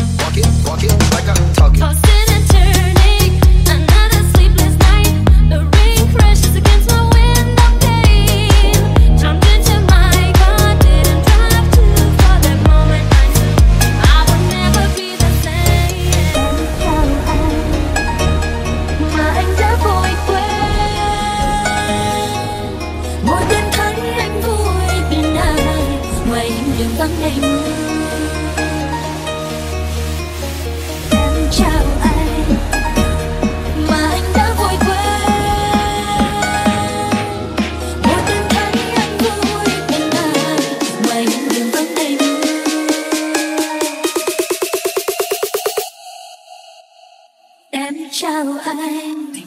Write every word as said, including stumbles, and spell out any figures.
Walk it, walk it like I talk it. Tossing and turning, another sleepless night. The rain crashes against my window pane. Jumped into my car, didn't drive too far. That moment I knew I would never be the same. Chào anh, mà anh đã vội quên. Mỗi đêm thấy anh vui bên ai, ngoài những đường vắng đầy mưa. Chào anh, mà anh đã vội quên. Một đêm thấy anh vui bên ai, ngoài những đường vắng đầy mưa. Em chào anh.